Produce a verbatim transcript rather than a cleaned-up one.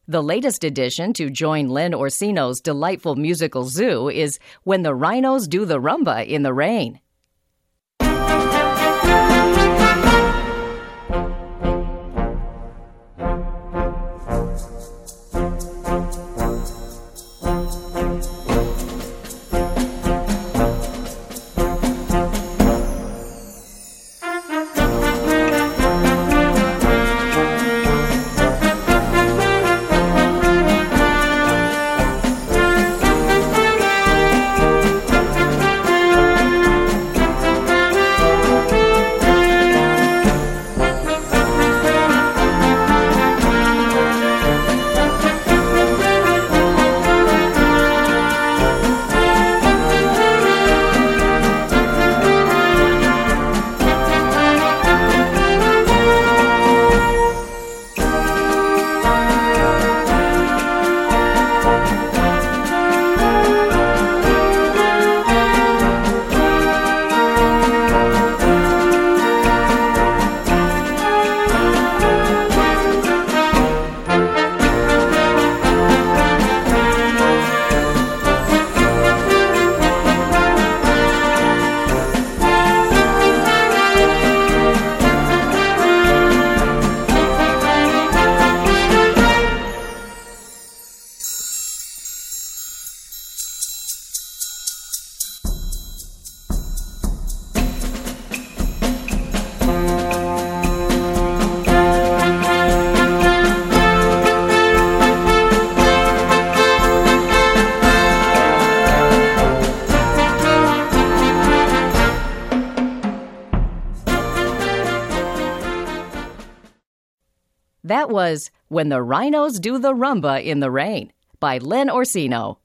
The latest addition to join Len Orsino's delightful musical zoo is When the Rhinos Do the Rumba in the Rain. That was When the Rhinos Do the Rumba in the Rain by Len Orsino.